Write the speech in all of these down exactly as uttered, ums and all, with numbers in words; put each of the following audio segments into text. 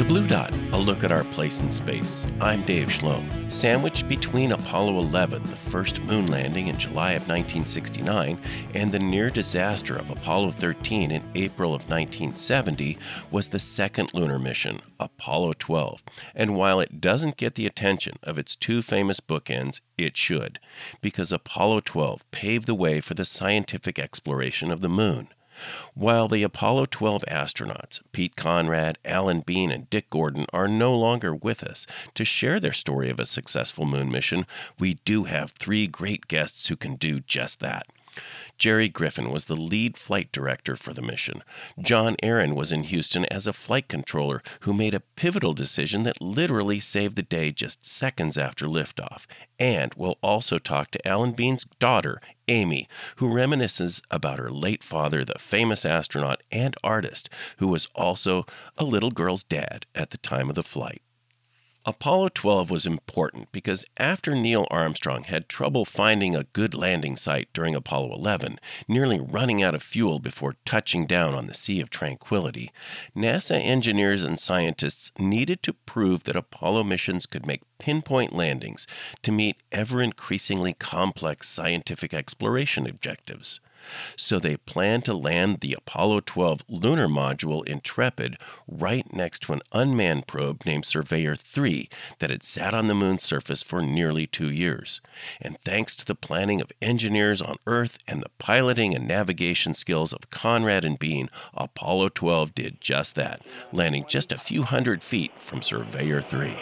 to Blue Dot, a look at our place in space. I'm Dave Schlom. Sandwiched between Apollo eleven, the first moon landing in July of nineteen sixty-nine, and the near disaster of Apollo thirteen in April of nineteen seventy, was the second lunar mission, Apollo twelve. And while it doesn't get the attention of its two famous bookends, it should, because Apollo twelve paved the way for the scientific exploration of the moon. While the Apollo twelve astronauts, Pete Conrad, Alan Bean, and Dick Gordon, are no longer with us to share their story of a successful moon mission, we do have three great guests who can do just that. Jerry Griffin was the lead flight director for the mission. John Aaron was in Houston as a flight controller who made a pivotal decision that literally saved the day just seconds after liftoff. And we'll also talk to Alan Bean's daughter, Amy, who reminisces about her late father, the famous astronaut and artist, who was also a little girl's dad at the time of the flight. Apollo twelve was important because after Neil Armstrong had trouble finding a good landing site during Apollo eleven, nearly running out of fuel before touching down on the Sea of Tranquility, NASA engineers and scientists needed to prove that Apollo missions could make pinpoint landings to meet ever-increasingly complex scientific exploration objectives. So they planned to land the Apollo twelve lunar module Intrepid right next to an unmanned probe named Surveyor three that had sat on the moon's surface for nearly two years. And thanks to the planning of engineers on Earth and the piloting and navigation skills of Conrad and Bean, Apollo twelve did just that, landing just a few hundred feet from Surveyor three.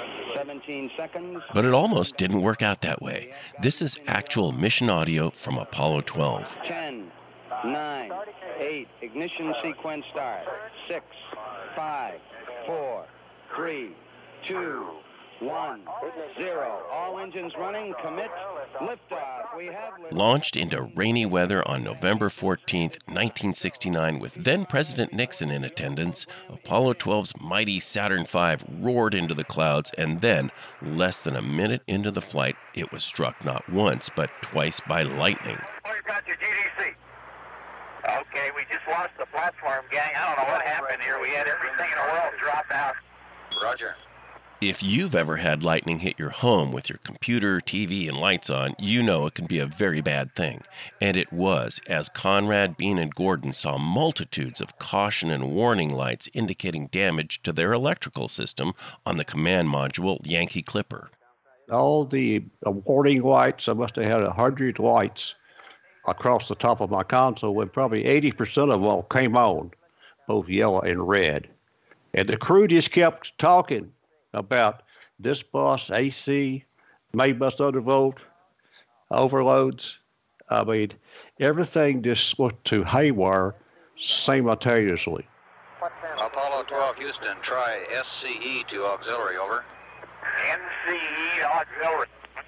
But it almost didn't work out that way. This is actual mission audio from Apollo twelve. ten, nine, eight, ignition sequence start. six, five, four, three, two, one, zero. All engines running, commit, liftoff. We have lift- Launched into rainy weather on November fourteenth, nineteen sixty-nine, with then-President Nixon in attendance, Apollo twelve's mighty Saturn five roared into the clouds, and then, less than a minute into the flight, it was struck not once, but twice by lightning. We've got your G D C. Okay, we just lost the platform, gang. I don't know what happened here. We had everything in the world drop out. Roger. If you've ever had lightning hit your home with your computer, T V, and lights on, you know it can be a very bad thing. And it was, as Conrad, Bean, and Gordon saw multitudes of caution and warning lights indicating damage to their electrical system on the command module Yankee Clipper. All the uh, warning lights, I must have had a hundred lights across the top of my console, and probably eighty percent of them all came on, both yellow and red. And the crew just kept talking about this bus, A C, main bus undervolt, overloads. I mean, everything just went to haywire simultaneously. Apollo twelve, Houston, try S C E to auxiliary, over. N C E auxiliary.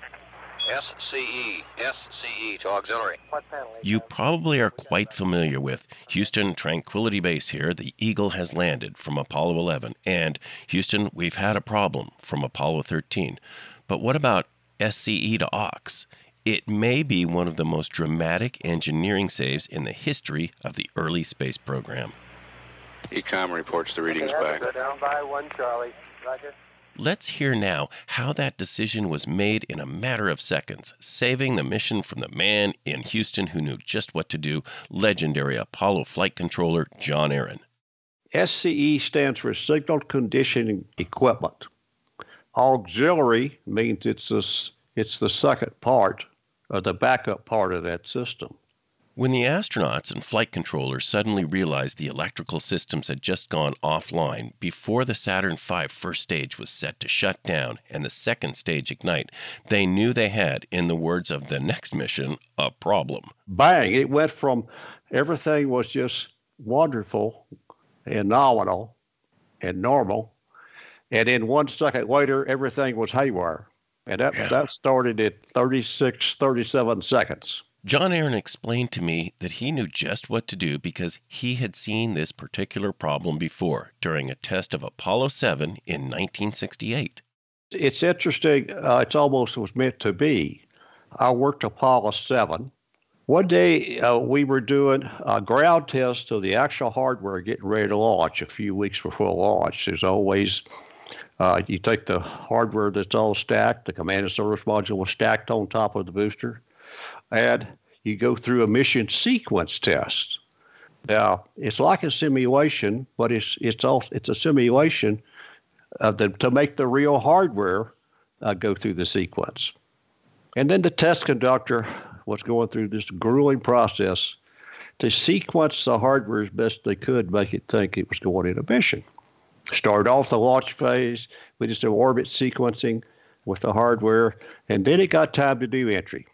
S C E, S C E to auxiliary. You probably are quite familiar with Houston Tranquility Base here. The Eagle has landed from Apollo eleven. And Houston, we've had a problem from Apollo thirteen. But what about S C E to aux? It may be one of the most dramatic engineering saves in the history of the early space program. Ecom reports the readings back. Go down by one, Charlie. Roger. Let's hear now how that decision was made in a matter of seconds, saving the mission from the man in Houston who knew just what to do, legendary Apollo flight controller John Aaron. S C E stands for Signal Conditioning Equipment. Auxiliary means it's this, it's the second part, or the backup part of that system. When the astronauts and flight controllers suddenly realized the electrical systems had just gone offline before the Saturn five first stage was set to shut down and the second stage ignite, they knew they had, in the words of the next mission, a problem. Bang! It went from everything was just wonderful and nominal and normal, and then one second later, everything was haywire. And that, that started at thirty-six, thirty-seven seconds. John Aaron explained to me that he knew just what to do because he had seen this particular problem before during a test of Apollo seven in nineteen sixty-eight. It's interesting. Uh, it's almost was meant to be. I worked Apollo seven, One day uh, we were doing a ground test of the actual hardware getting ready to launch a few weeks before launch. There's always, uh, you take the hardware that's all stacked, the command and service module was stacked on top of the booster, and you go through a mission sequence test. Now, it's like a simulation, but it's it's also, it's a simulation of the, to make the real hardware uh, go through the sequence. And then the test conductor was going through this grueling process to sequence the hardware as best they could, make it think it was going in a mission. Started off the launch phase, we just did orbit sequencing with the hardware, and then it got time to do entry.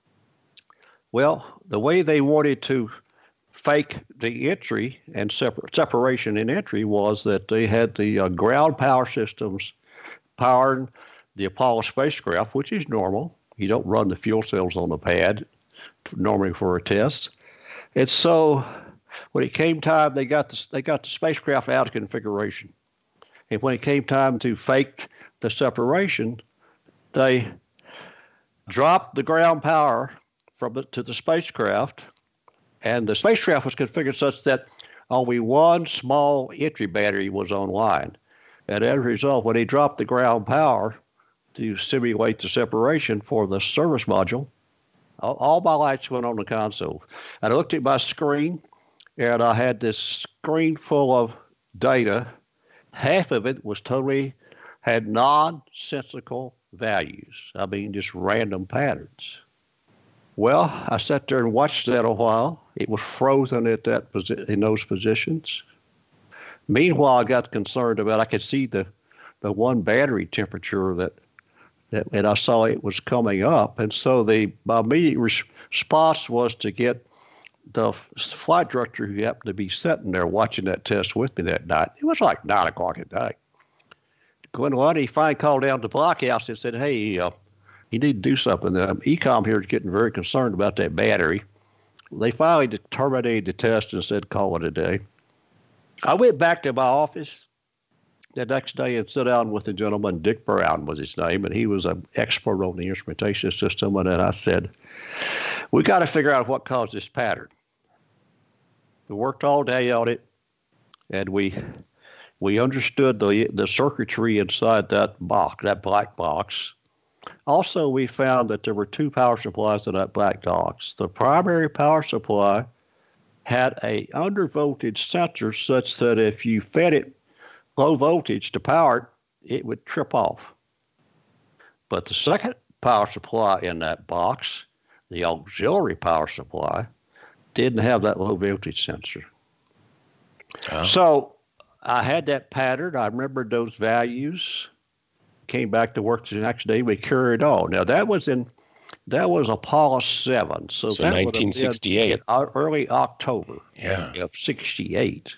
Well, the way they wanted to fake the entry and separ- separation in entry was that they had the uh, ground power systems powering the Apollo spacecraft, which is normal. You don't run the fuel cells on the pad normally for a test. And so when it came time, they got the, they got the spacecraft out of configuration. And when it came time to fake the separation, they dropped the ground power from the, to the spacecraft, and the spacecraft was configured such that only one small entry battery was online. And as a result, when they dropped the ground power to simulate the separation for the service module, all, all my lights went on the console. And I looked at my screen, and I had this screen full of data. Half of it was totally, had nonsensical values. I mean, just random patterns. Well, I sat there and watched that a while. It was frozen at that posi- in those positions. Meanwhile, I got concerned about, I could see the, the one battery temperature that, that, and I saw it was coming up. And so the, my immediate res- response was to get the flight director who happened to be sitting there watching that test with me that night. It was like nine o'clock at night. When Lundy finally called down to Blockhouse and said, hey, uh, you need to do something. Um, E COM here is getting very concerned about that battery. They finally terminated the test and said, call it a day. I went back to my office the next day and sat down with a gentleman, Dick Brown was his name, and he was an expert on the instrumentation system. And then I said, we got to figure out what caused this pattern. We worked all day on it, and we we understood the the circuitry inside that box, that black box. Also, we found that there were two power supplies in that black box. The primary power supply had a undervoltage sensor such that if you fed it low voltage to power it, it would trip off. But the second power supply in that box, the auxiliary power supply, didn't have that low voltage sensor. Oh. So I had that pattern. I remembered those values. Came back to work the next day. We carried on. Now that was in, that was Apollo seven. So, so that nineteen sixty-eight, in early October yeah. of sixty-eight.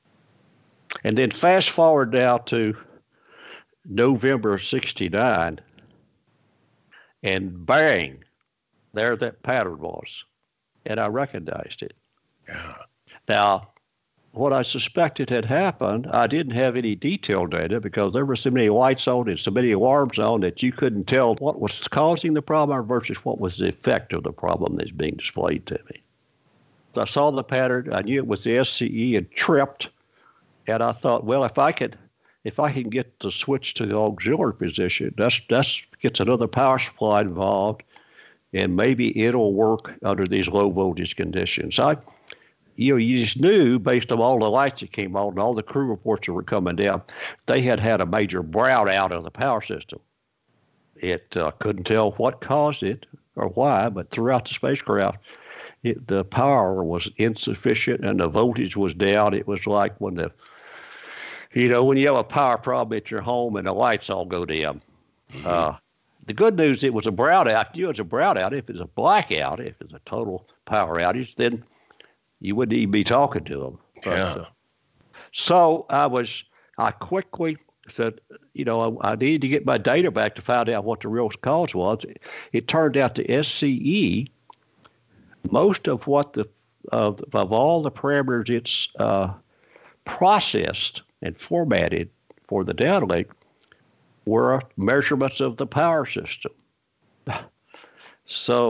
And then fast forward now to November of sixty-nine, and bang, there that pattern was, and I recognized it. Yeah. Now, what I suspected had happened, I didn't have any detailed data because there were so many lights on and so many alarms on that you couldn't tell what was causing the problem versus what was the effect of the problem that's being displayed to me. So I saw the pattern. I knew it was the S C E and tripped, and I thought, well, if I could, if I can get the switch to the auxiliary position, that's that's gets another power supply involved, and maybe it'll work under these low voltage conditions. I. You know, you just knew based on all the lights that came on and all the crew reports that were coming down, they had had a major brownout of the power system. It uh, couldn't tell what caused it or why, but throughout the spacecraft, it, the power was insufficient and the voltage was down. It was like when the, you know, when you have a power problem at your home and the lights all go down. Mm-hmm. Uh, the good news, it was a brownout. You know, it's a brownout. If it's a blackout, if it's a total power outage, then you wouldn't even be talking to them. But, yeah. Uh, so I was, I quickly said, you know, I, I needed to get my data back to find out what the real cause was. It, it turned out the S C E, most of what the, of, of all the parameters it's uh, processed and formatted for the downlink were measurements of the power system. So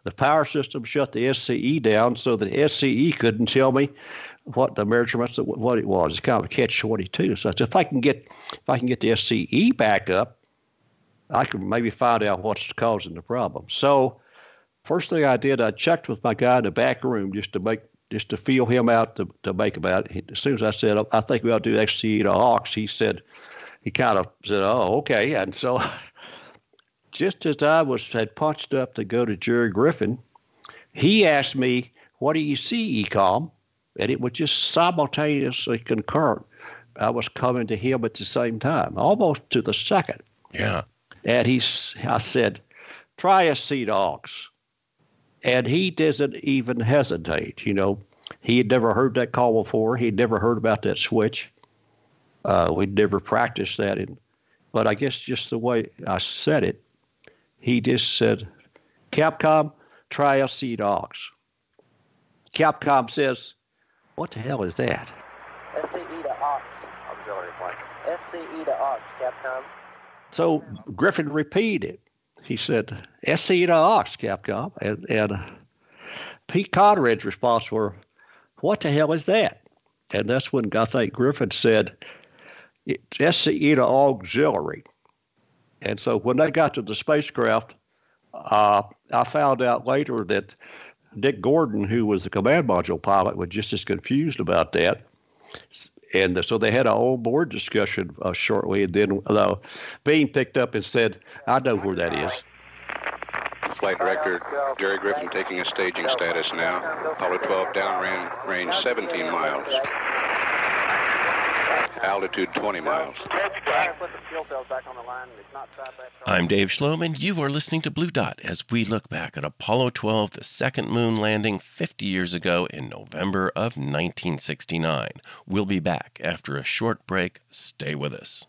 the power system shut the S C E down so that S C E couldn't tell me what the measurements, what it was. It's kind of a catch twenty-two. So I said, if I can get, if I can get the S C E back up, I can maybe find out what's causing the problem. So first thing I did, I checked with my guy in the back room just to make, just to feel him out to, to make about it. As soon as I said, I think we ought to do S C E to aux, he said, he kind of said, oh, okay. And so just as I was had punched up to go to Jerry Griffin, he asked me, what do you see, Ecom? And it was just simultaneously concurrent. I was coming to him at the same time, almost to the second. Yeah. And he, I said, try S C E to aux. And he doesn't even hesitate. You know, he had never heard that call before. He'd never heard about that switch. Uh, we'd never practiced that. In, but I guess just the way I said it, he just said, Capcom, try S C E to aux. Capcom says, what the hell is that? S C E to aux. Auxiliary flight. S C E to aux, Capcom. So Griffin repeated. He said, S C E to aux, Capcom. And, and Pete Conrad's response were, what the hell is that? And that's when I think Griffin said, it's S C E to auxiliary. And so when they got to the spacecraft, uh, I found out later that Dick Gordon, who was the command module pilot, was just as confused about that. And so they had an on-board discussion uh, shortly, and then uh, Beam picked up and said, I know where that is. Flight Director Jerry Griffin taking a staging status now. Apollo twelve downrange range seventeen miles. Altitude twenty miles. I'm Dave Schloem, and you are listening to Blue Dot as we look back at Apollo twelve, the second moon landing fifty years ago in November of nineteen sixty-nine. We'll be back after a short break. Stay with us.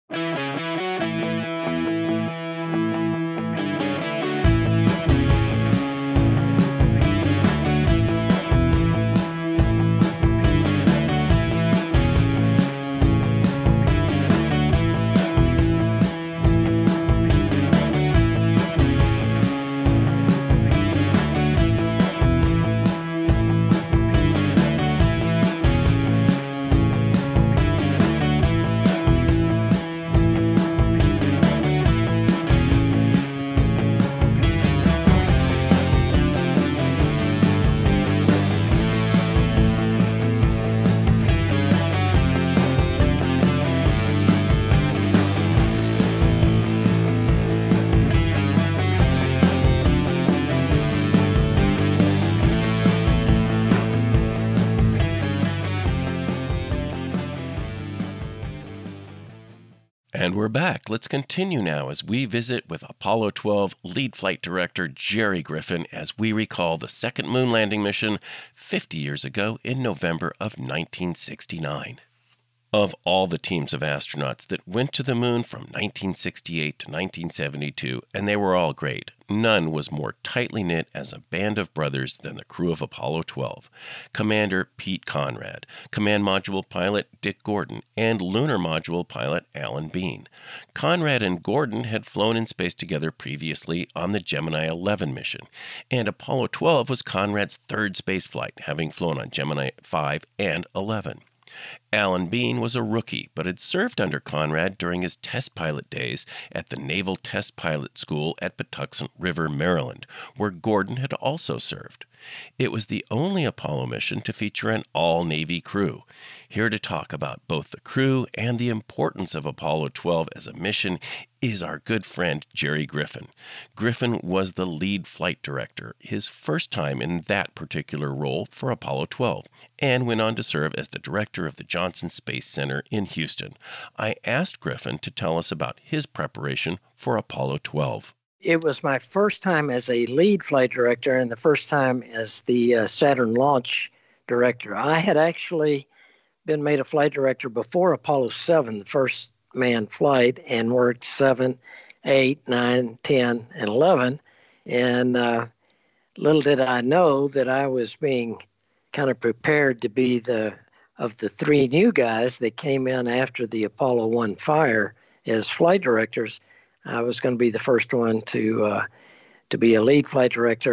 And we're back. Let's continue now as we visit with Apollo twelve lead flight director Jerry Griffin as we recall the second moon landing mission fifty years ago in November of nineteen sixty-nine. Of all the teams of astronauts that went to the moon from nineteen sixty-eight to nineteen seventy-two, and they were all great, none was more tightly knit as a band of brothers than the crew of Apollo twelve. Commander Pete Conrad, Command Module Pilot Dick Gordon, and Lunar Module Pilot Alan Bean. Conrad and Gordon had flown in space together previously on the Gemini eleven mission, and Apollo twelve was Conrad's third spaceflight, having flown on Gemini five and eleven. Alan Bean was a rookie, but had served under Conrad during his test pilot days at the Naval Test Pilot School at Patuxent River, Maryland, where Gordon had also served. It was the only Apollo mission to feature an all-Navy crew. Here to talk about both the crew and the importance of Apollo twelve as a mission is our good friend Jerry Griffin. Griffin was the lead flight director, his first time in that particular role for Apollo twelve, and went on to serve as the director of the Johnson Space Center in Houston. I asked Griffin to tell us about his preparation for Apollo twelve. It was my first time as a lead flight director and the first time as the uh, Saturn launch director. I had actually been made a flight director before Apollo seven, the first manned flight, and worked seven, eight, nine, ten, and eleven. And uh, little did I know that I was being kind of prepared to be the, of the three new guys that came in after the Apollo one fire as flight directors, I was going to be the first one to uh, to be a lead flight director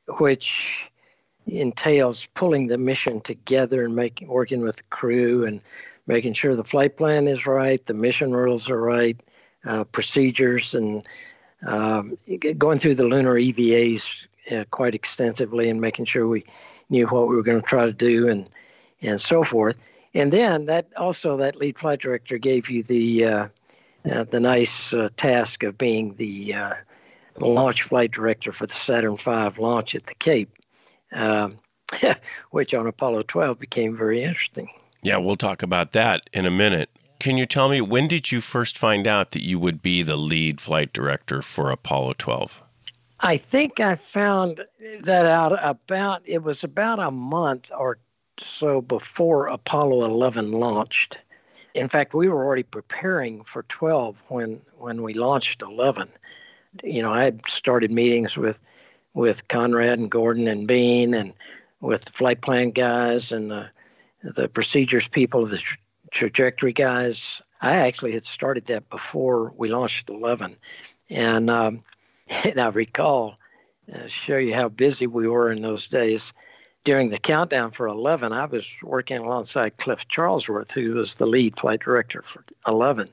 which entails pulling the mission together and making working with the crew and making sure the flight plan is right, the mission rules are right, uh, procedures, and um, going through the lunar E V As uh, quite extensively and making sure we knew what we were going to try to do and and so forth. And then that also that lead flight director gave you the uh, uh, the nice uh, task of being the uh, launch flight director for the Saturn five launch at the Cape. Um, which on Apollo twelve became very interesting. Yeah, we'll talk about that in a minute. Can you tell me, when did you first find out that you would be the lead flight director for Apollo twelve? I think I found that out about, it was about a month or so before Apollo eleven launched. In fact, we were already preparing for twelve when, when we launched eleven. You know, I had started meetings with with Conrad and Gordon and Bean and with the flight plan guys and the, the procedures people, the tra- trajectory guys. I actually had started that before we launched eleven. And, um, and I recall, uh, show you how busy we were in those days. During the countdown for eleven, I was working alongside Cliff Charlesworth, who was the lead flight director for eleven.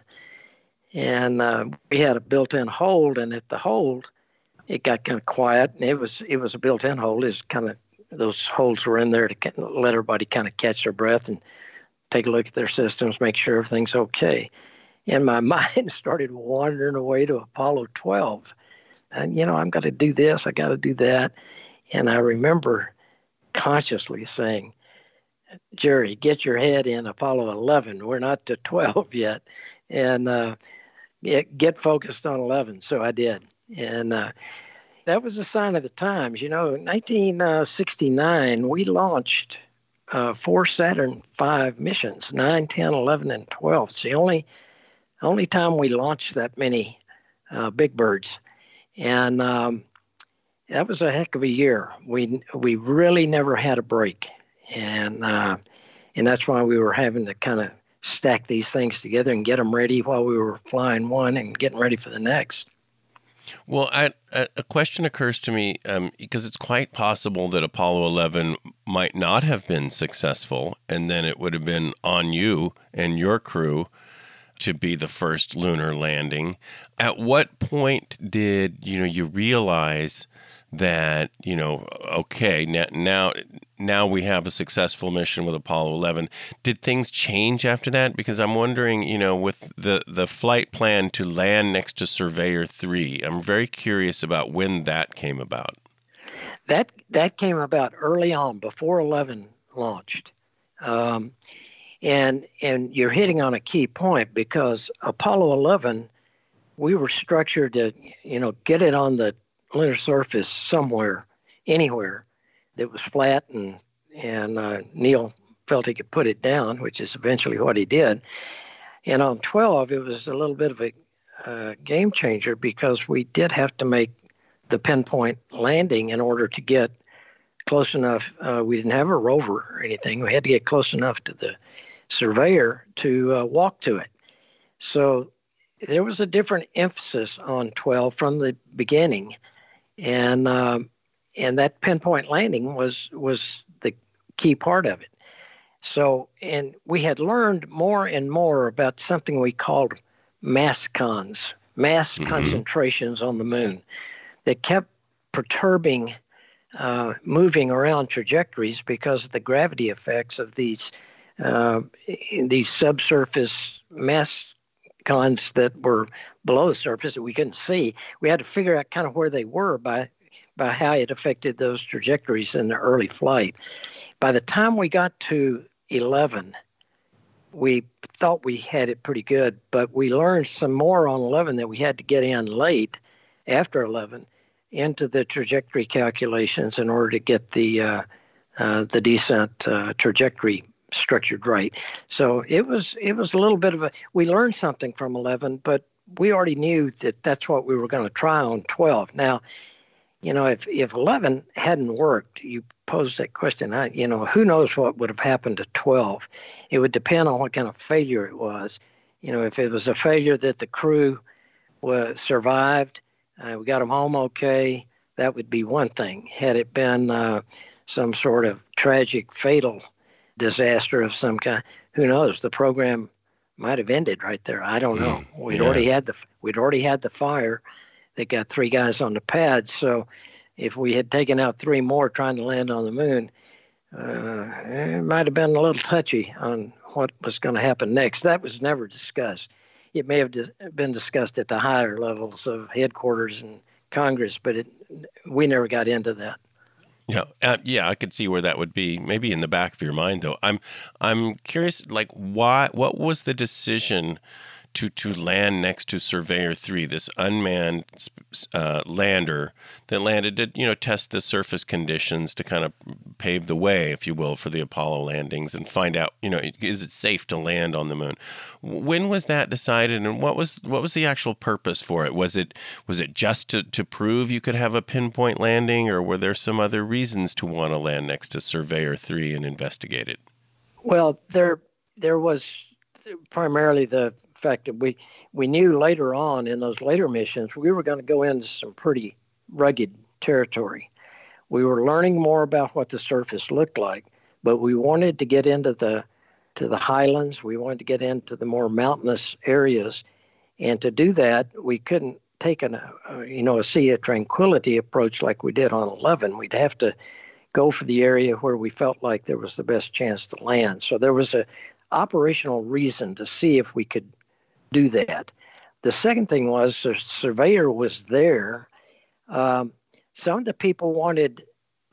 And uh, we had a built-in hold, and at the hold, it got kind of quiet, and it was it was a built-in hold. It's kind of those holds were in there to let everybody kind of catch their breath and take a look at their systems, make sure everything's okay. And my mind started wandering away to Apollo twelve, and you know, I've got to do this, I got to do that, and I remember consciously saying, "Jerry, get your head in Apollo eleven. We're not to twelve yet, and uh, get get focused on eleven." So I did. And uh, that was a sign of the times. You know, in nineteen sixty-nine, we launched uh, four Saturn five missions, nine, ten, eleven, and twelve. It's the only, only time we launched that many uh, big birds. And um, that was a heck of a year. We we really never had a break. And, uh, and that's why we were having to kind of stack these things together and get them ready while we were flying one and getting ready for the next. Well, I, a question occurs to me um, because it's quite possible that Apollo eleven might not have been successful, and then it would have been on you and your crew to be the first lunar landing. At what point did you know you realize that you know okay now now we have a successful mission with Apollo eleven? Did things change after that? Because I'm wondering, you know, with the, the flight plan to land next to Surveyor three, I'm very curious about when that came about. That that came about early on, before eleven launched. Um, and and you're hitting on a key point, because Apollo eleven, we were structured to, you know, get it on the lunar surface somewhere, anywhere that was flat, and and uh, Neil felt he could put it down, which is eventually what he did. And on twelve, it was a little bit of a uh, game changer, because we did have to make the pinpoint landing in order to get close enough. Uh, we didn't have a rover or anything. We had to get close enough to the Surveyor to uh, walk to it. So there was a different emphasis on twelve from the beginning. And um, and that pinpoint landing was was the key part of it. So, and we had learned more and more about something we called mass cons, mass mm-hmm. concentrations on the moon, that kept perturbing, uh, moving around trajectories because of the gravity effects of these uh, these subsurface mass cons that were below the surface that we couldn't see. We had to figure out kind of where they were by by how it affected those trajectories in the early flight. By the time we got to eleven, we thought we had it pretty good, but we learned some more on eleven that we had to get in late, after eleven, into the trajectory calculations in order to get the uh, uh, the descent uh, trajectory structured right. So it was it was a little bit of a, we learned something from eleven, but we already knew that that's what we were going to try on twelve. Now, you know, if, if eleven hadn't worked, you posed that question, I, you know, who knows what would have happened to twelve? It would depend on what kind of failure it was. You know, if it was a failure that the crew was, survived, uh, we got them home okay, that would be one thing. Had it been uh, some sort of tragic, fatal disaster of some kind, who knows? The program might have ended right there. I don't know. Mm, we'd yeah. already had the we'd already had the fire that got three guys on the pad. So if we had taken out three more trying to land on the moon, uh, it might have been a little touchy on what was going to happen next. That was never discussed. It may have dis- been discussed at the higher levels of headquarters and Congress, but it, we never got into that. Yeah, uh, yeah, I could see where that would be. Maybe in the back of your mind, though. I'm, I'm curious. Like, why? What was the decision to to land next to Surveyor three, this unmanned uh, lander that landed to, you know, test the surface conditions to kind of pave the way, if you will, for the Apollo landings and find out, you know, is it safe to land on the moon? When was that decided, and what was what was the actual purpose for it? Was it was it just to, to prove you could have a pinpoint landing, or were there some other reasons to want to land next to Surveyor three and investigate it? Well, there there was primarily the fact that we, we knew later on in those later missions, we were going to go into some pretty rugged territory. We were learning more about what the surface looked like, but we wanted to get into the to the highlands. We wanted to get into the more mountainous areas, and to do that, we couldn't take an uh, you know a Sea of Tranquility approach like we did on eleven. We'd have to go for the area where we felt like there was the best chance to land. So there was a operational reason to see if we could do that. The second thing was the surveyor was there. Um, some of the people wanted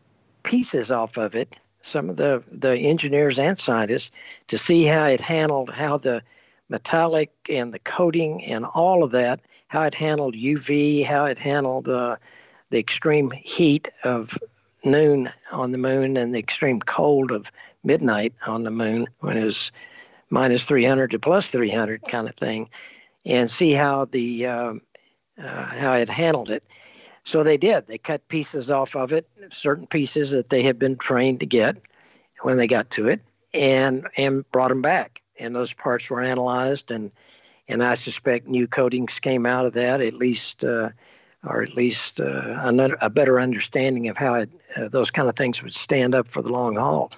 pieces off of it, some of the, the engineers and scientists, to see how it handled, how the metallic and the coating and all of that, how it handled U V, how it handled uh, the extreme heat of noon on the moon and the extreme cold of midnight on the moon when it was minus three hundred to plus three hundred kind of thing, and see how the um, uh, how it handled it. So they did. They cut pieces off of it, certain pieces that they had been trained to get when they got to it, and and brought them back. And those parts were analyzed, and and I suspect new coatings came out of that, at least, uh, or at least uh, another, a better understanding of how it, uh, those kind of things would stand up for the long haul.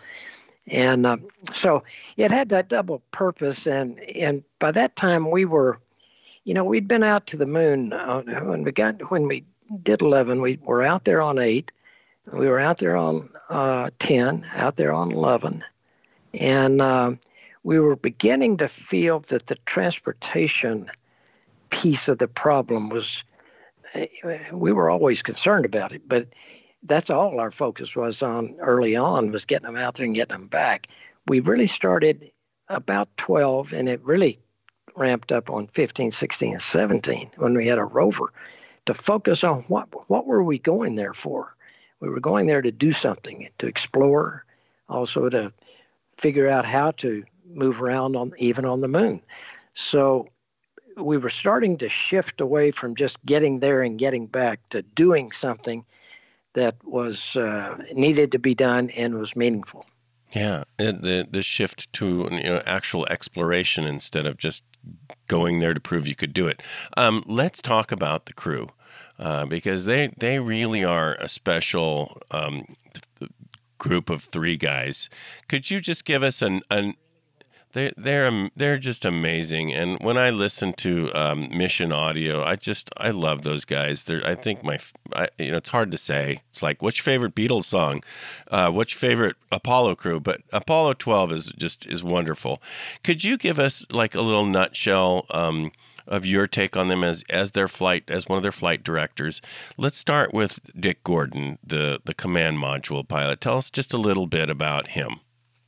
And uh, so it had that double purpose. And, and by that time we were, you know, we'd been out to the moon uh, when we got, when we did eleven, we were out there on eight, we were out there on uh, ten, out there on eleven. And uh, we were beginning to feel that the transportation piece of the problem was, we were always concerned about it, but that's all our focus was on early on, was getting them out there and getting them back. We really started about twelve, and it really ramped up on fifteen, sixteen, and seventeen when we had a rover to focus on what what were we going there for. We were going there to do something, to explore, also to figure out how to move around on even on the moon. So we were starting to shift away from just getting there and getting back to doing something that was uh, needed to be done and was meaningful. Yeah, the the shift to, you know, actual exploration instead of just going there to prove you could do it. Um, let's talk about the crew, uh, because they they really are a special um, th- group of three guys. Could you just give us an an They're they're they're just amazing, and when I listen to um, Mission Audio, I just I love those guys. They're I think my I, you know it's hard to say. It's like, what's your favorite Beatles song? Uh, what's your favorite Apollo crew? But Apollo twelve is just is wonderful. Could you give us like a little nutshell um, of your take on them as as their flight as one of their flight directors? Let's start with Dick Gordon, the the command module pilot. Tell us just a little bit about him.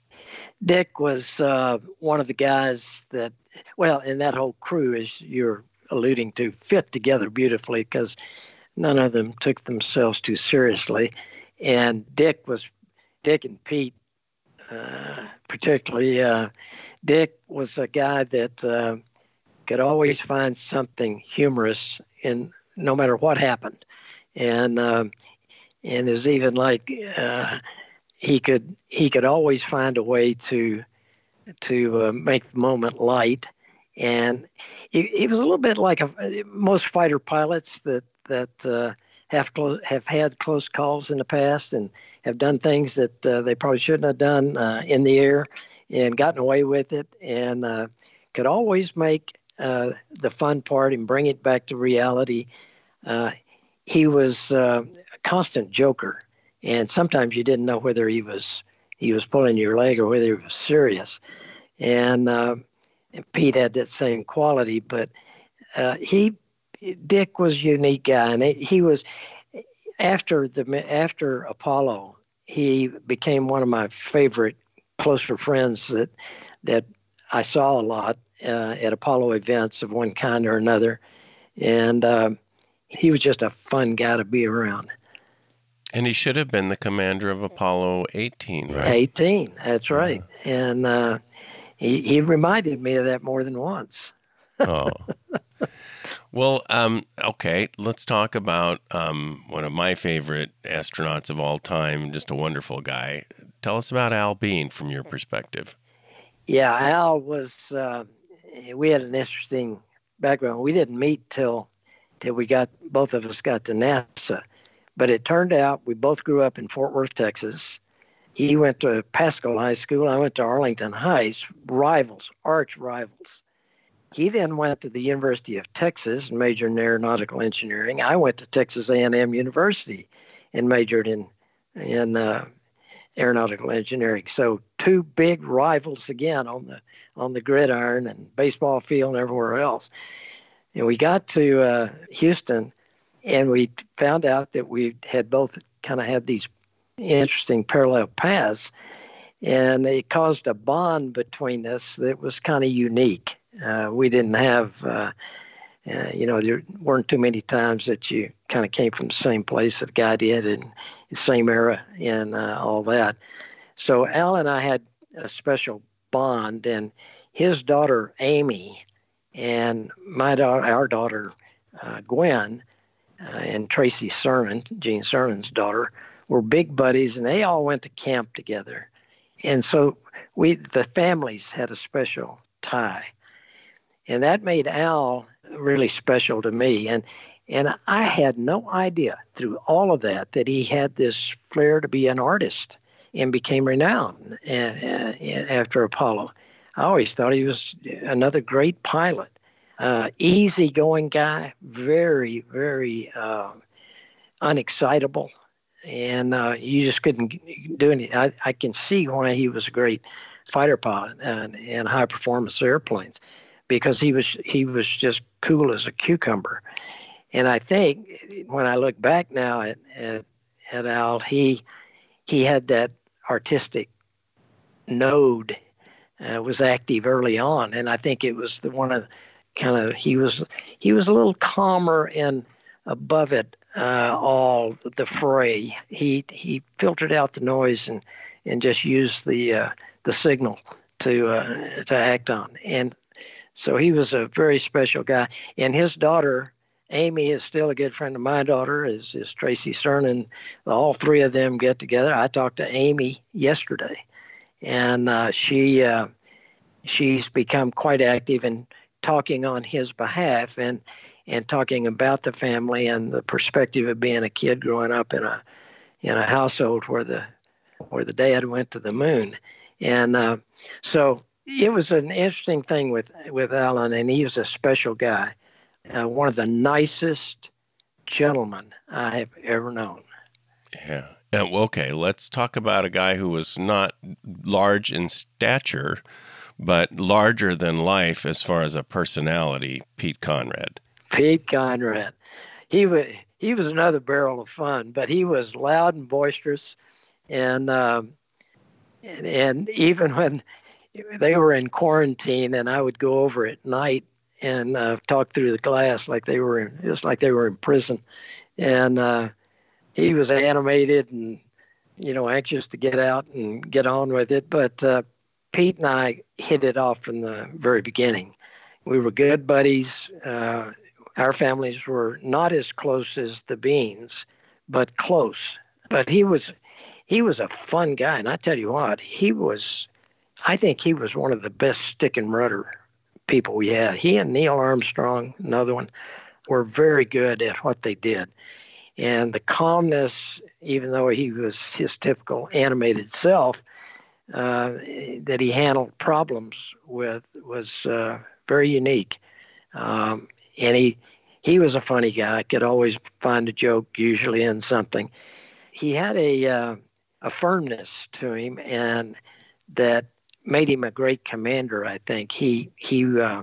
Dick was uh, one of the guys that, well, and that whole crew, as you're alluding to, fit together beautifully because none of them took themselves too seriously. And Dick was, Dick and Pete, uh, particularly, uh, Dick was a guy that uh, could always find something humorous in no matter what happened. And, uh, and it was even like, uh, He could he could always find a way to to uh, make the moment light, and he, he was a little bit like a, most fighter pilots that that uh, have clo- have had close calls in the past and have done things that uh, they probably shouldn't have done uh, in the air and gotten away with it, and uh, could always make uh, the fun part and bring it back to reality. Uh, he was uh, a constant joker, and sometimes you didn't know whether he was he was pulling your leg or whether he was serious. And, uh, and Pete had that same quality, but uh, he Dick was a unique guy, and he was after the after Apollo, he became one of my favorite closer friends that that I saw a lot uh, at Apollo events of one kind or another, and uh, he was just a fun guy to be around. And he should have been the commander of Apollo eighteen, right? eighteen, that's right. Uh, and uh, he he reminded me of that more than once. Oh. Well, um, okay, let's talk about um, one of my favorite astronauts of all time, just a wonderful guy. Tell us about Al Bean from your perspective. Yeah, Al was, uh, we had an interesting background. We didn't meet till, till we got, both of us got to NASA. But it turned out we both grew up in Fort Worth, Texas. He went to Pascal High School. I went to Arlington Heights, rivals, arch rivals. He then went to the University of Texas and majored in aeronautical engineering. I went to Texas A and M University and majored in in uh, aeronautical engineering. So two big rivals again on the on the gridiron and baseball field and everywhere else. And we got to uh, Houston, and we found out that we had both kind of had these interesting parallel paths, and it caused a bond between us that was kind of unique. Uh, we didn't have, uh, uh, you know, there weren't too many times that you kind of came from the same place that a guy did in the same era and uh, all that. So Al and I had a special bond, and his daughter, Amy, and my daughter, our daughter, uh, Gwen, uh, and Tracy Sermon, Gene Sermon's daughter, were big buddies, and they all went to camp together. And so we, the families had a special tie. And that made Al really special to me. And and I had no idea through all of that that he had this flair to be an artist and became renowned and, uh, after Apollo. I always thought he was another great pilot. Uh, easygoing guy, very, very uh, unexcitable. And uh, you just couldn't do anything. I, I can see why he was a great fighter pilot and, and high-performance airplanes, because he was he was just cool as a cucumber. And I think when I look back now at at, at Al, he he had that artistic node, uh, was active early on, and I think it was the one of kind of he was he was a little calmer and above it uh, all the fray. He he filtered out the noise and and just used the uh, the signal to uh, to act on. And so he was a very special guy. And his daughter, Amy, is still a good friend of my daughter, is, is Tracy Cernan. All three of them get together. I talked to Amy yesterday, and uh, she uh, she's become quite active in talking on his behalf and and talking about the family and the perspective of being a kid growing up in a in a household where the where the dad went to the moon. And uh, so it was an interesting thing with, with Alan, and he was a special guy, uh, one of the nicest gentlemen I have ever known. Yeah. And, okay, let's talk about a guy who was not large in stature, but larger than life as far as a personality, Pete Conrad. Pete Conrad. He was, he was another barrel of fun, but he was loud and boisterous, and um, and, and even when they were in quarantine, and I would go over at night and uh, talk through the glass like they were in, just like they were in prison. And uh, he was animated and, you know, anxious to get out and get on with it. But uh, Pete and I hit it off from the very beginning. We were good buddies. Uh, our families were not as close as the Beans, but close. But he was he was a fun guy, and I tell you what, he was. I think he was one of the best stick and rudder people we had. He and Neil Armstrong, another one, were very good at what they did. And the calmness, even though he was his typical animated self, uh, that he handled problems with was uh, very unique. Um, and he he was a funny guy, could always find a joke, usually in something. He had a uh, a firmness to him, and that made him a great commander, I think. He he uh,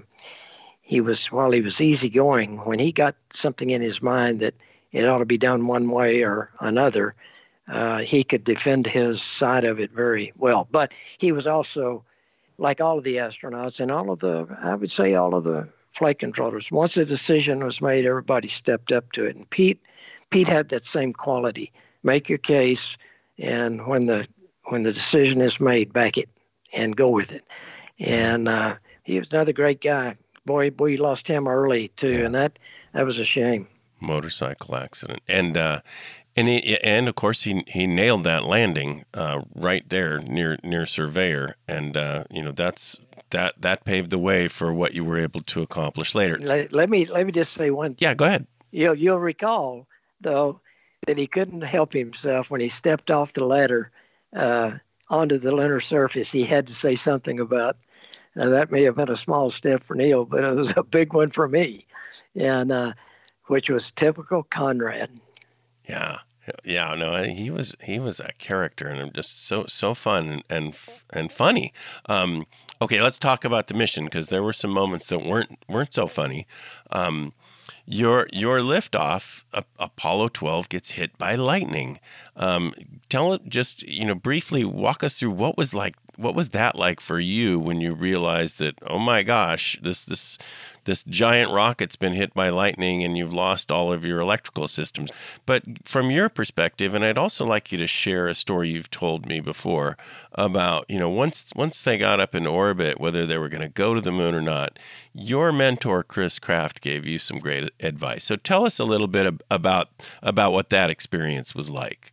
he was, while he was easygoing, when he got something in his mind that it ought to be done one way or another, uh, he could defend his side of it very well. But he was also, like all of the astronauts and all of the, I would say all of the flight controllers, once a decision was made, everybody stepped up to it. And Pete, Pete had that same quality. Make your case, and when the when the decision is made, back it and go with it. And uh, he was another great guy. Boy, we lost him early too, and that that was a shame. Motorcycle accident, and uh, and he, and of course he he nailed that landing uh, right there near near Surveyor, and uh, you know that's that that paved the way for what you were able to accomplish later. Let, let me let me just say one. Yeah, go ahead. You'll you'll recall though that he couldn't help himself when he stepped off the ladder uh, onto the lunar surface. He had to say something about. Now that may have been a small step for Neil, but it was a big one for me, and. Uh, which was typical Conrad. Yeah, yeah, no, he was he was a character, and just so so fun and and funny. Um, okay, let's talk about the mission, because there were some moments that weren't weren't so funny. Um, your your liftoff, uh, Apollo twelve gets hit by lightning. Um, tell it just you know briefly walk us through what was like. What was that like for you when you realized that, oh my gosh, this this this giant rocket's been hit by lightning and you've lost all of your electrical systems? But from your perspective, and I'd also like you to share a story you've told me before about, you know, once once they got up in orbit, whether they were going to go to the moon or not, your mentor, Chris Kraft, gave you some great advice. So tell us a little bit about about what that experience was like.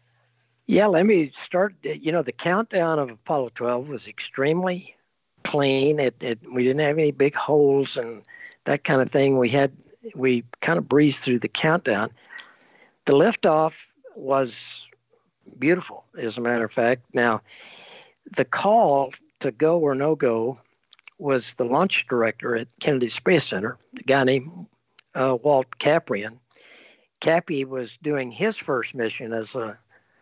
Yeah, let me start. You know, the countdown of Apollo twelve was extremely clean. It, it we didn't have any big holes and that kind of thing. We had we kind of breezed through the countdown. The liftoff was beautiful, as a matter of fact. Now, the call to go or no go was the launch director at Kennedy Space Center, a guy named uh, Walt Kaprian. Cappy was doing his first mission as a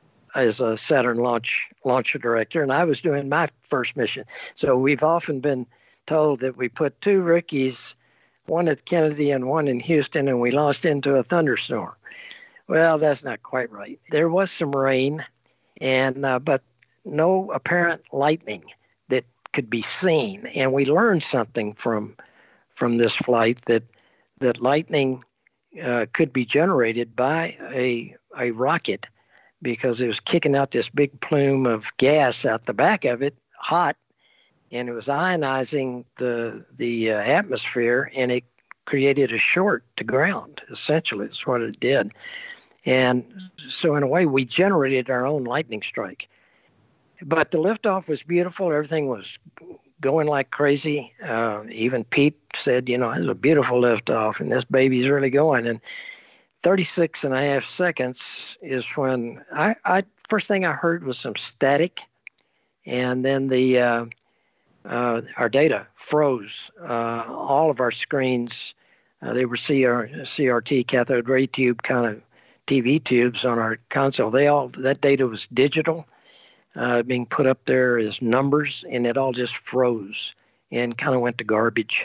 as a Saturn launch launcher director, and I was doing my first mission. So we've often been told that we put two rookies, one at Kennedy and one in Houston, and we launched into a thunderstorm. Well, that's not quite right. There was some rain, and uh, but no apparent lightning that could be seen. And we learned something from from this flight, that that lightning uh, could be generated by a a rocket, because it was kicking out this big plume of gas out the back of it, hot, and it was ionizing the the uh, atmosphere, and it created a short to ground, essentially. That's what it did. And so in a way, we generated our own lightning strike. But the liftoff was beautiful. Everything was going like crazy. Uh, even Pete said, you know, it was a beautiful liftoff, and this baby's really going. And thirty-six and a half seconds is when I, I first thing I heard was some static, and then the uh, uh, our data froze. Uh, all of our screens, uh, they were C R, C R T, cathode ray tube kind of T V tubes on our console. They all that data was digital, uh, being put up there as numbers, and it all just froze and kind of went to garbage.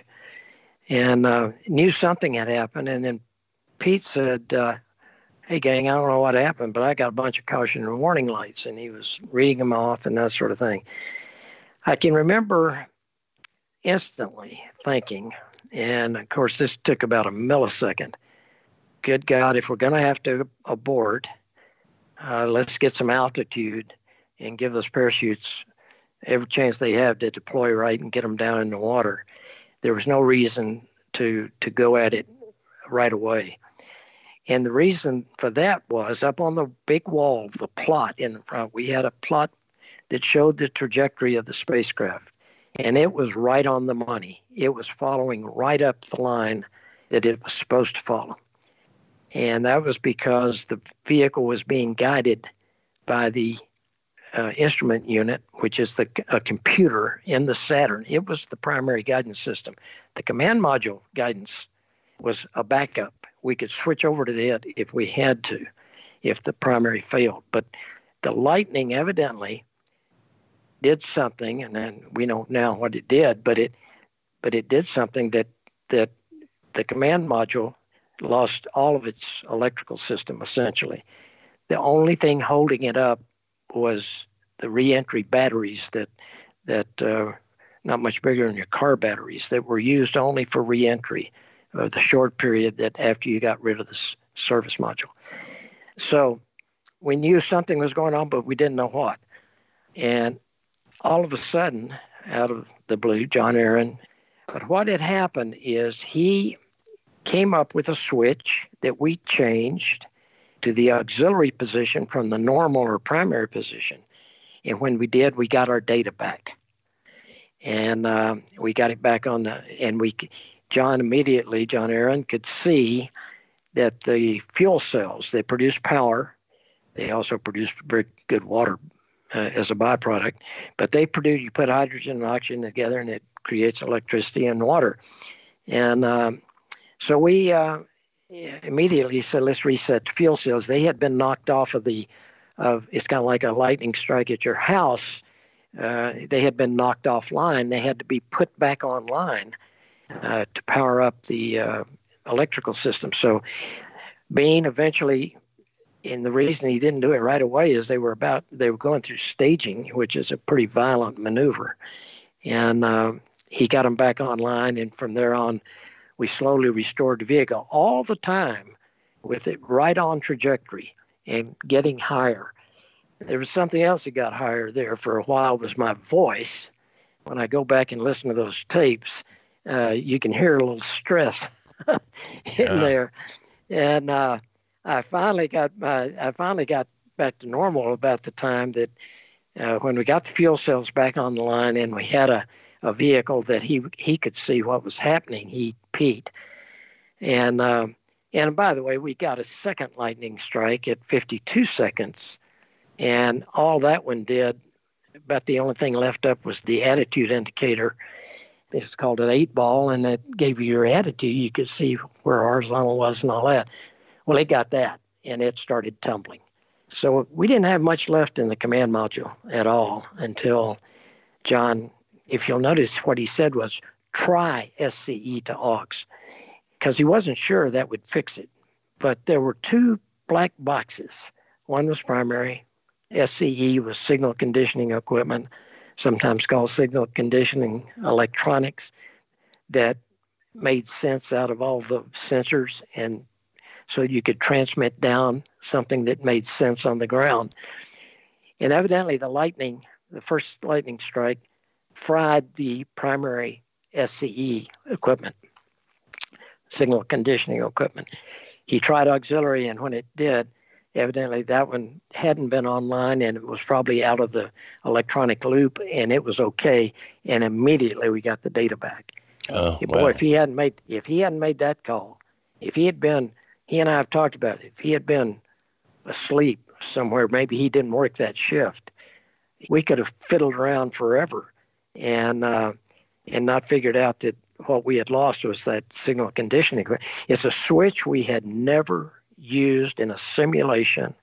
And uh, knew something had happened, and then Pete said, uh, hey, gang, I don't know what happened, but I got a bunch of caution and warning lights, and he was reading them off and that sort of thing. I can remember instantly thinking, and of course this took about a millisecond, good God, if we're going to have to abort, uh, let's get some altitude and give those parachutes every chance they have to deploy right and get them down in the water. There was no reason to to go at it right away. And the reason for that was up on the big wall, the plot in the front, we had a plot that showed the trajectory of the spacecraft. And it was right on the money. It was following right up the line that it was supposed to follow. And that was because the vehicle was being guided by the uh, instrument unit, which is the a computer in the Saturn. It was the primary guidance system. The command module guidance was a backup. We could switch over to it if we had to, if the primary failed. But the Lightning evidently did something, and then we don't know what it did, but it but it did something that that the command module lost all of its electrical system, essentially. The only thing holding it up was the reentry batteries that that uh, not much bigger than your car batteries that were used only for reentry of the short period that after you got rid of the service module. So we knew something was going on, but we didn't know what. And all of a sudden, out of the blue, John Aaron, but what had happened is he came up with a switch that we changed to the auxiliary position from the normal or primary position. And when we did, we got our data back. And uh, we got it back on the, and we, John immediately, John Aaron could see that the fuel cells, they produce power. They also produce very good water uh, as a byproduct, but they produce, you put hydrogen and oxygen together and it creates electricity and water. And um, so we uh, immediately said, let's reset the fuel cells. They had been knocked off of the, of it's kind of like a lightning strike at your house. Uh, they had been knocked offline. They had to be put back online uh, to power up the uh, electrical system. So Bean eventually, and the reason he didn't do it right away is they were about, they were going through staging, which is a pretty violent maneuver. And uh, he got them back online, and from there on, we slowly restored the vehicle, all the time with it right on trajectory and getting higher. There was something else that got higher there for a while, was my voice. When I go back and listen to those tapes, uh, you can hear a little stress in yeah. there. And uh, I finally got my, I finally got back to normal about the time that uh, when we got the fuel cells back on the line and we had a, a vehicle that he he could see what was happening. He Pete, and uh, and by the way, we got a second lightning strike at fifty-two seconds, and all that one did, about the only thing left up was the attitude indicator. It's called an eight ball, and it gave you your attitude. You could see where horizontal was and all that. Well, it got that, and it started tumbling. So we didn't have much left in the command module at all until John, if you'll notice what he said was, try S C E to aux, because he wasn't sure that would fix it. But there were two black boxes. One was primary. S C E was signal conditioning equipment, sometimes called signal conditioning electronics, that made sense out of all the sensors, and so you could transmit down something that made sense on the ground. And evidently the lightning, the first lightning strike, fried the primary S C E equipment, signal conditioning equipment. He tried auxiliary, and when it did, evidently that one hadn't been online, and it was probably out of the electronic loop, and it was okay. And immediately we got the data back. Oh, Boy, wow. if he hadn't made if he hadn't made that call, if he had been, he and I have talked about it, if he had been asleep somewhere, maybe he didn't work that shift, we could have fiddled around forever and uh, and not figured out that what we had lost was that signal conditioning. It's a switch we had never used in a simulation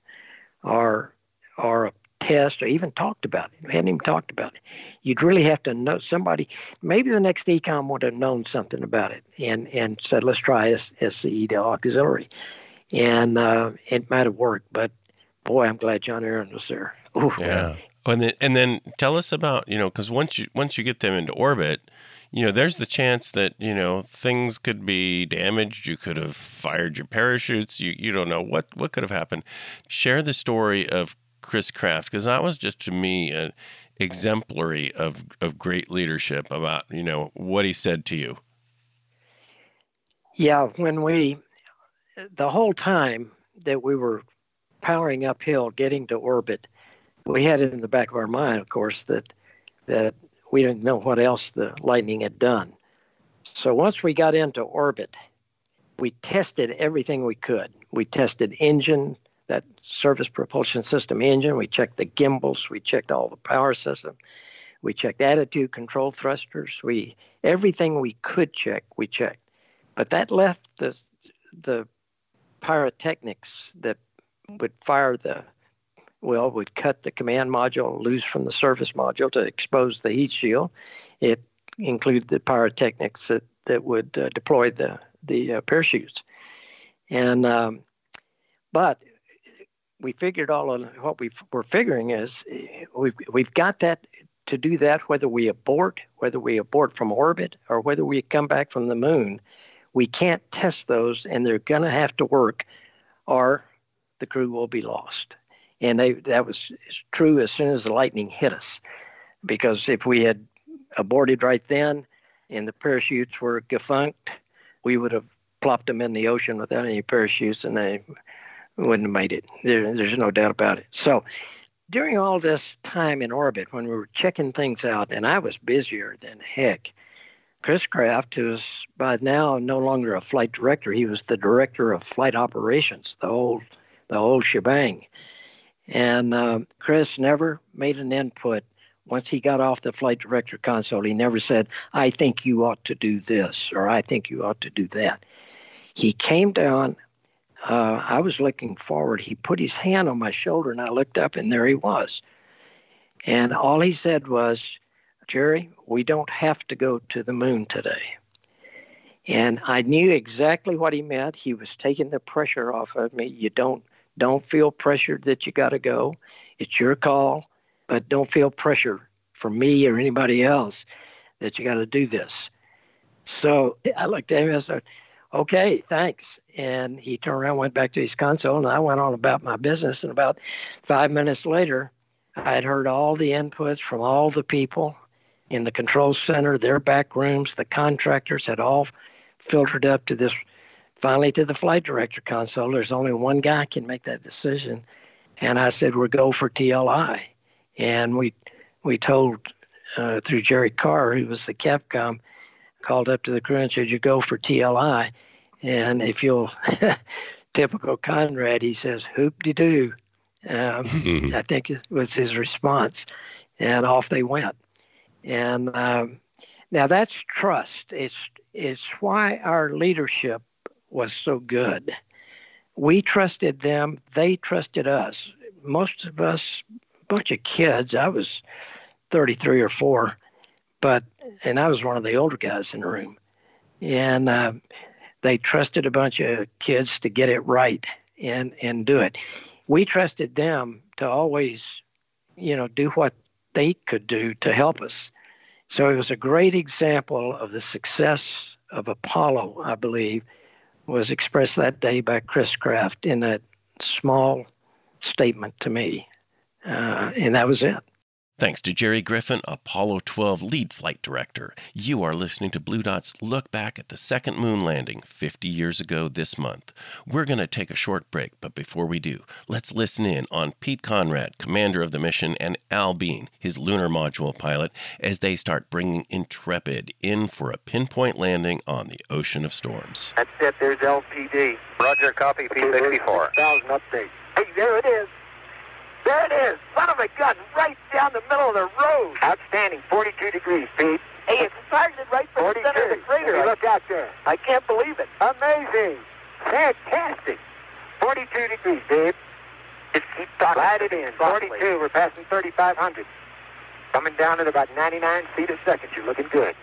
or or a test or even talked about it. We hadn't even talked about it. You'd really have to know somebody. Maybe the next E COM would have known something about it and, and said, let's try S C E to auxiliary. And uh, it might have worked, but boy, I'm glad John Aaron was there. Oof. Yeah. And then, and then tell us about, you know, because once you once you get them into orbit, you know, there's the chance that, you know, things could be damaged. You could have fired your parachutes. You you don't know what, what could have happened. Share the story of Chris Kraft, because that was just to me an exemplary of, of great leadership about, you know, what he said to you. Yeah, when we, the whole time that we were powering uphill, getting to orbit, we had it in the back of our mind, of course, that that we didn't know what else the lightning had done. So once we got into orbit, we tested everything we could. We tested engine, that surface propulsion system engine. We checked the gimbals. We checked all the power system. We checked attitude control thrusters. We everything we could check, we checked. But that left the the pyrotechnics that would fire the, well, would cut the command module loose from the surface module to expose the heat shield. It included the pyrotechnics that, that would uh, deploy the, the uh, parachutes. And, um, but we figured all of what we were figuring is we've, we've got that to do that, whether we abort, whether we abort from orbit, or whether we come back from the moon. We can't test those, and they're going to have to work, or the crew will be lost. And they, that was true as soon as the lightning hit us, because if we had aborted right then and the parachutes were defunct, we would have plopped them in the ocean without any parachutes, and they wouldn't have made it. There, there's no doubt about it. So during all this time in orbit, when we were checking things out, and I was busier than heck, Chris Kraft, who's by now no longer a flight director, he was the director of flight operations, the whole, the whole shebang. And um, Chris never made an input. Once he got off the flight director console, he never said, I think you ought to do this, or I think you ought to do that. He came down. Uh, I was looking forward. He put his hand on my shoulder, and I looked up, and there he was. And all he said was, Jerry, we don't have to go to the moon today. And I knew exactly what he meant. He was taking the pressure off of me. You don't don't feel pressured that you got to go. It's your call, but don't feel pressure from me or anybody else that you got to do this. So I looked at him and I said, okay, thanks. And he turned around, went back to his console, and I went on about my business. And about five minutes later, I had heard all the inputs from all the people in the control center, their back rooms, the contractors had all filtered up to this, finally to the flight director console. There's only one guy can make that decision. And I said, we'll go for T L I. And we we told uh, through Jerry Carr, who was the Capcom, called up to the crew and said, you go for T L I. And if you'll, typical Conrad, he says, hoop-de-doo. Um, I think it was his response. And off they went. And um, now that's trust. It's it's why our leadership was so good. We trusted them. They trusted us. Most of us, a bunch of kids. I was thirty-three or four, but and I was one of the older guys in the room. And uh, they trusted a bunch of kids to get it right and and do it. We trusted them to always, you know, do what they could do to help us. So it was a great example of the success of Apollo, I believe, was expressed that day by Chris Kraft in that small statement to me. Uh, and that was it. Thanks to Jerry Griffin, Apollo twelve lead flight director. You are listening to Blue Dot's Look Back at the second moon landing fifty years ago this month. We're going to take a short break, but before we do, let's listen in on Pete Conrad, commander of the mission, and Al Bean, his lunar module pilot, as they start bringing Intrepid in for a pinpoint landing on the ocean of storms. That's it. There's L P D. Roger, copy, P sixty-four. one thousand update. Hey, there it is. There it is. Son of a gun, right down the middle of the road. Outstanding. forty-two degrees, Pete. Hey, it's targeted right from the center of the crater. Hey, look out there. I can't believe it. Amazing. Fantastic. forty-two degrees, Dave. Just keep talking. Slide it in. forty-two. We're passing thirty-five hundred. Coming down at about ninety-nine feet a second. You're looking good.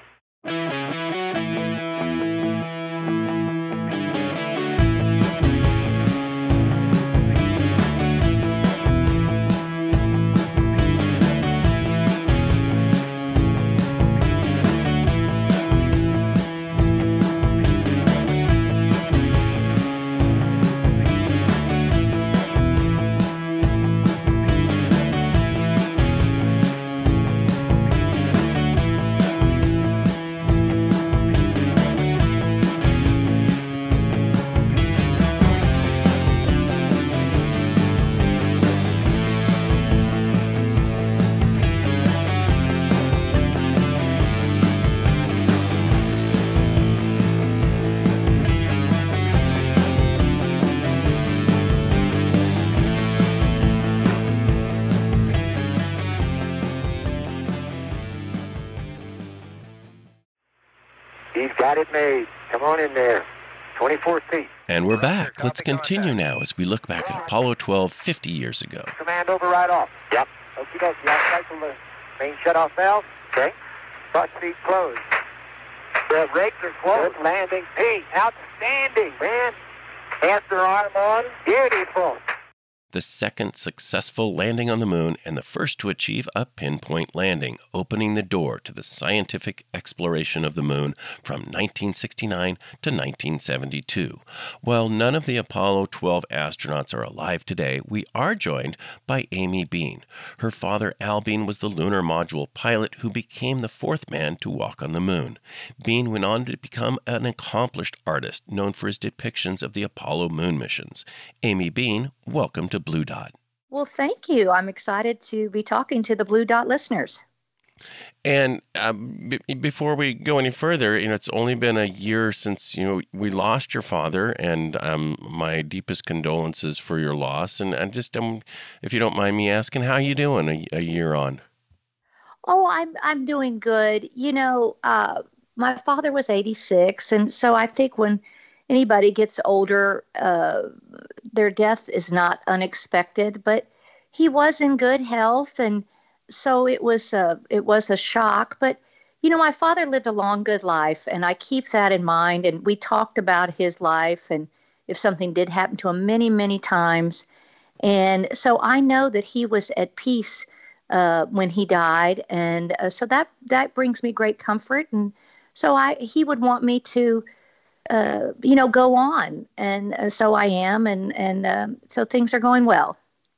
He's got it made. Come on in there. twenty-four feet. And we're back. Let's continue now as we look back at Apollo twelve fifty years ago. Command over right off. Yep. Okie dokie. I'll cycle the main shutoff valve. Okay. Bus feed closed. The brakes are closed. Good landing. Pete, outstanding, man. After arm on. Beautiful. The second successful landing on the moon and the first to achieve a pinpoint landing, opening the door to the scientific exploration of the moon from nineteen sixty-nine to nineteen seventy-two. While none of the Apollo twelve astronauts are alive today, we are joined by Amy Bean. Her father, Al Bean, was the lunar module pilot who became the fourth man to walk on the moon. Bean went on to become an accomplished artist known for his depictions of the Apollo moon missions. Amy Bean, welcome to Blue Dot. Well, thank you. I'm excited to be talking to the Blue Dot listeners. And uh, b- before we go any further, you know, it's only been a year since, you know, we lost your father, and um, my deepest condolences for your loss. And I just, um, if you don't mind me asking, how you doing a, a year on? Oh, I'm I'm doing good. You know, uh, my father was eighty-six, and so I think when anybody gets older, uh, their death is not unexpected, but he was in good health. And so it was a, it was a shock. But, you know, my father lived a long, good life, and I keep that in mind. And we talked about his life and if something did happen to him many, many times. And so I know that he was at peace uh, when he died. And uh, so that, that brings me great comfort. And so I, he would want me to, Uh, you know, go on. And uh, so I am. And, and um, so things are going well.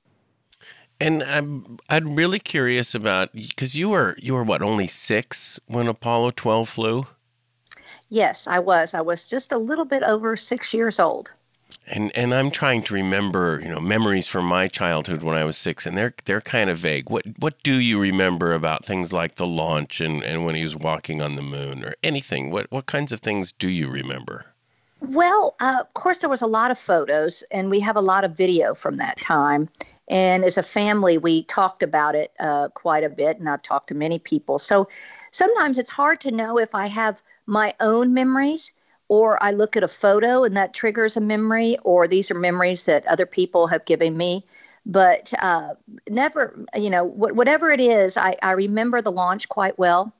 And I'm, I'm really curious about, because you were, you were what, only six when Apollo twelve flew? Yes, I was. I was just a little bit over six years old. And and I'm trying to remember, you know, memories from my childhood when I was six, and they're they're kind of vague. What what do you remember about things like the launch and, and when he was walking on the moon or anything? What what kinds of things do you remember? Well, uh, of course, there was a lot of photos, and we have a lot of video from that time. And as a family, we talked about it uh, quite a bit, and I've talked to many people. So sometimes it's hard to know if I have my own memories, or I look at a photo and that triggers a memory, or these are memories that other people have given me. But uh, never, you know, wh- whatever it is, I, I remember the launch quite well.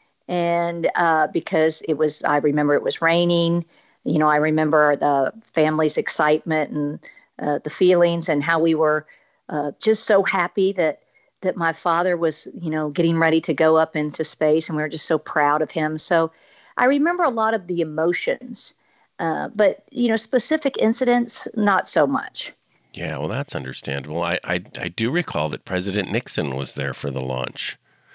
And uh, because it was, I remember it was raining. You know, I remember the family's excitement and uh, the feelings and how we were uh, just so happy that that my father was, you know, getting ready to go up into space, and we were just so proud of him. So I remember a lot of the emotions, uh, but, you know, specific incidents, not so much. Yeah, well, that's understandable. I, I, I do recall that President Nixon was there for the launch.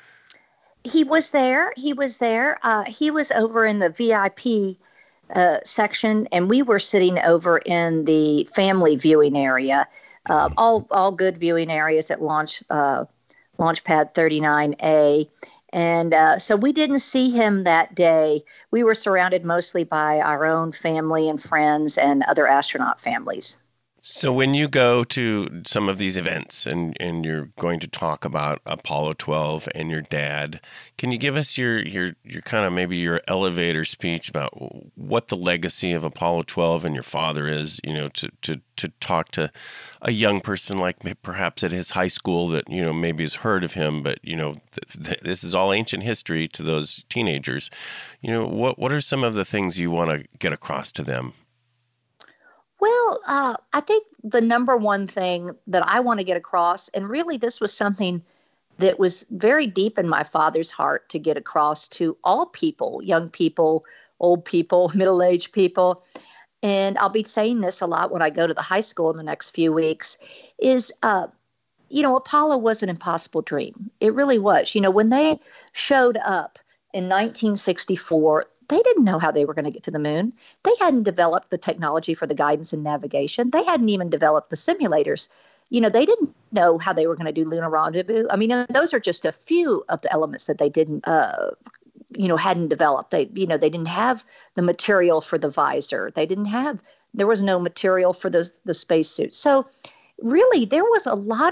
He was there. He was there. Uh, he was over in the V I P uh, section, and we were sitting over in the family viewing area. Uh, all all good viewing areas at launch uh, launch pad thirty-nine A. And uh, so we didn't see him that day. We were surrounded mostly by our own family and friends and other astronaut families. So when you go to some of these events and, and you're going to talk about Apollo twelve and your dad, can you give us your, your, your kind of maybe your elevator speech about what the legacy of Apollo twelve and your father is, you know, to, to, to talk to a young person like perhaps at his high school that, you know, maybe has heard of him, but, you know, th- th- this is all ancient history to those teenagers. You know, what, what are some of the things you want to get across to them? Well, uh, I think the number one thing that I want to get across, and really this was something that was very deep in my father's heart to get across to all people, young people, old people, middle-aged people, and I'll be saying this a lot when I go to the high school in the next few weeks, is, uh, you know, Apollo was an impossible dream. It really was. You know, when they showed up in nineteen sixty-four, they didn't know how they were going to get to the moon. They hadn't developed the technology for the guidance and navigation. They hadn't even developed the simulators. You know, they didn't know how they were going to do lunar rendezvous. I mean, those are just a few of the elements that they didn't, uh, you know, hadn't developed. They, you know, they didn't have the material for the visor. They didn't have, there was no material for the, the spacesuit. So really, there was a lot of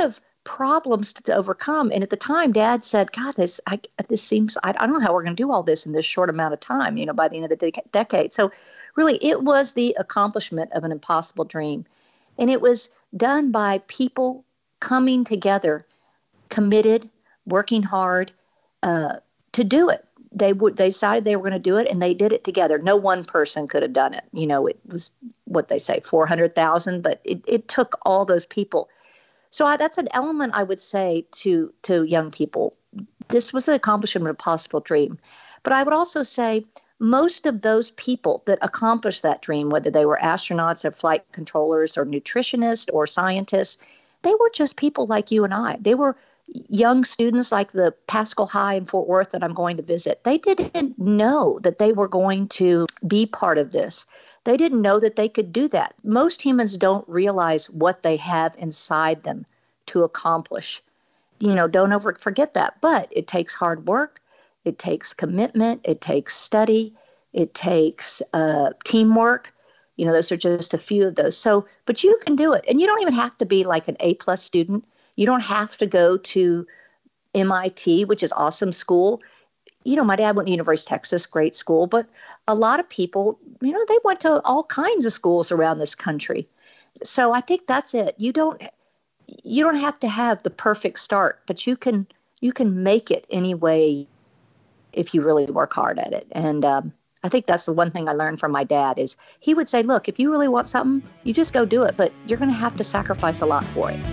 problems to, to overcome. And at the time, Dad said, God, this I, this seems, I, I don't know how we're going to do all this in this short amount of time, you know, by the end of the de- decade. So really, it was the accomplishment of an impossible dream. And it was done by people coming together, committed, working hard uh, to do it. They would. They decided they were going to do it, and they did it together. No one person could have done it. You know, it was what they say, four hundred thousand, but it, it took all those people. So I, that's an element I would say to to young people. This was the accomplishment of a possible dream. But I would also say most of those people that accomplished that dream, whether they were astronauts or flight controllers or nutritionists or scientists, they were just people like you and I. They were young students like the Pascal High in Fort Worth that I'm going to visit. They didn't know that they were going to be part of this. They didn't know that they could do that. Most humans don't realize what they have inside them to accomplish. You know, don't ever forget that. But it takes hard work. It takes commitment. It takes study. It takes uh, teamwork. You know, those are just a few of those. So, but you can do it. And you don't even have to be like an A-plus student. You don't have to go to M I T, which is awesome school. You know, my dad went to University of Texas, great school, but a lot of people, you know, they went to all kinds of schools around this country. So I think that's it. You don't, you don't have to have the perfect start, but you can, you can make it anyway if you really work hard at it. And um, I think that's the one thing I learned from my dad is he would say, look, if you really want something, you just go do it, but you're going to have to sacrifice a lot for it.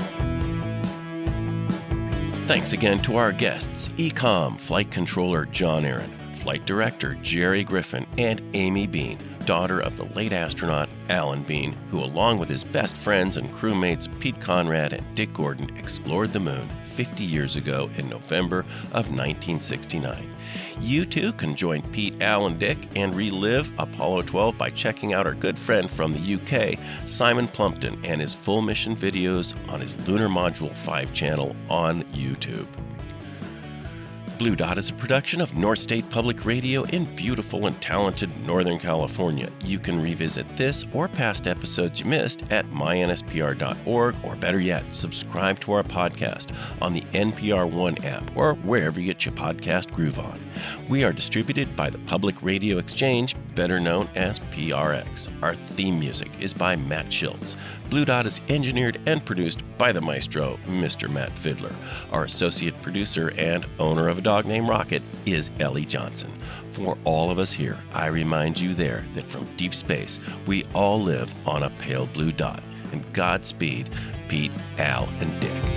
Thanks again to our guests, E COM Flight Controller John Aaron, Flight Director Jerry Griffin, and Amy Bean, daughter of the late astronaut Alan Bean, who along with his best friends and crewmates Pete Conrad and Dick Gordon explored the moon fifty years ago in November of nineteen sixty-nine. You too can join Pete, Al, and Dick and relive Apollo twelve by checking out our good friend from the U K, Simon Plumpton, and his full mission videos on his Lunar Module five channel on YouTube. Blue Dot is a production of North State Public Radio in beautiful and talented Northern California. You can revisit this or past episodes you missed at my N S P R dot org, or better yet, subscribe to our podcast on the N P R One app or wherever you get your podcast groove on. We are distributed by the Public Radio Exchange, better known as P R X. Our theme music is by Matt Schultz. Blue Dot is engineered and produced by the maestro, Mister Matt Fiddler. Our associate producer and owner of a dog named Rocket is Ellie Johnson. For all of us here, I remind you there that from deep space, we all live on a pale blue dot. And Godspeed, Pete, Al, and Dick.